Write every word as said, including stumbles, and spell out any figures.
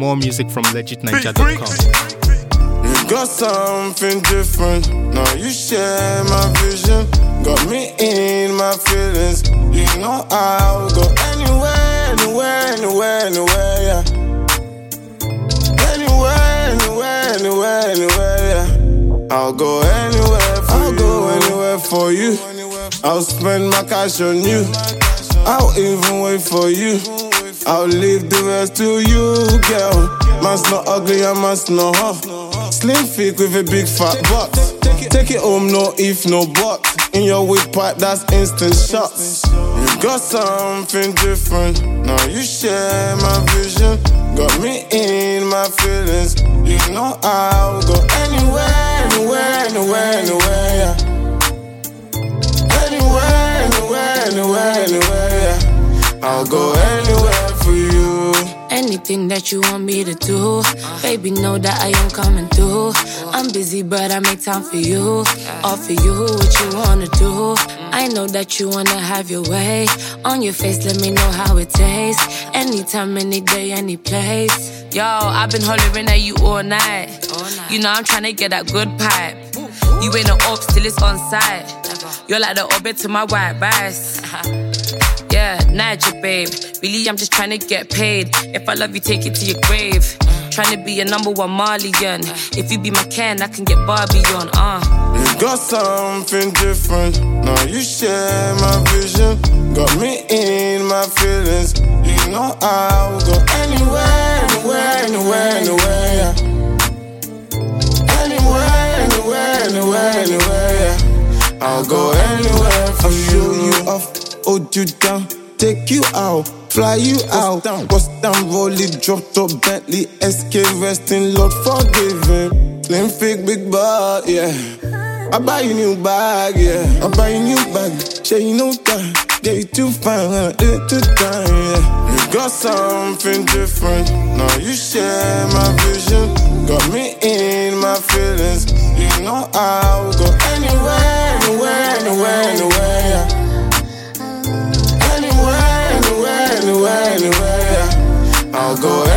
More music from legit niger dot com. You got something different. Now you share my vision. Got me in my feelings. You know I'll go anywhere, anywhere, anywhere, anywhere, yeah. Anywhere, anywhere, anywhere, anywhere, yeah. I'll go anywhere for I'll you. go anywhere for you. I'll spend my cash on you. I'll even wait for you. I'll leave the rest to you, girl. Man's not ugly, I must know her. Slim fit with a big fat butt. Take it home, no if, no but. In your whip pipe, that's instant shots. You got something different. Now you share my vision. Got me in my feelings. You know I'll go anywhere, anywhere, anywhere, anywhere, yeah. Anywhere, anywhere, anywhere, anywhere, yeah. I'll go anywhere for you. Anything that you want me to do, baby, know that I am coming through. I'm busy, but I make time for you. Offer you what you wanna do. I know that you wanna have your way. On your face, let me know how it tastes. Anytime, any day, any place. Yo, I've been hollering at you all night. You know I'm tryna get that good pipe. You ain't no ops till it's on site. You're like the orbit to my white rice. Yeah, Niger, babe. Really, I'm just trying to get paid. If I love you, take it to your grave. Trying to be a number one Malian. If you be my Ken, I can get Barbie on, uh. You got something different. Now you share my vision. Got me in my feelings. You know I'll go anywhere, anywhere, anywhere, anywhere, yeah. Anywhere, anywhere, anywhere, anywhere, yeah. I'll go anywhere for I'll you. Show you off. Hold you down, take you out, fly you out. Bust down, roll it, drop top Bentley, S K resting, Lord forgive him. Slim fit, big butt, yeah. I buy you new bag, yeah. I buy you new bag, share you no time. Yeah, you too fine, I do it too time, yeah. You got something different. Now you share my vision. Got me in my feelings. You know I'll go anywhere, anywhere, anywhere, anywhere, yeah. Anywhere, anywhere, anywhere, yeah. I'll go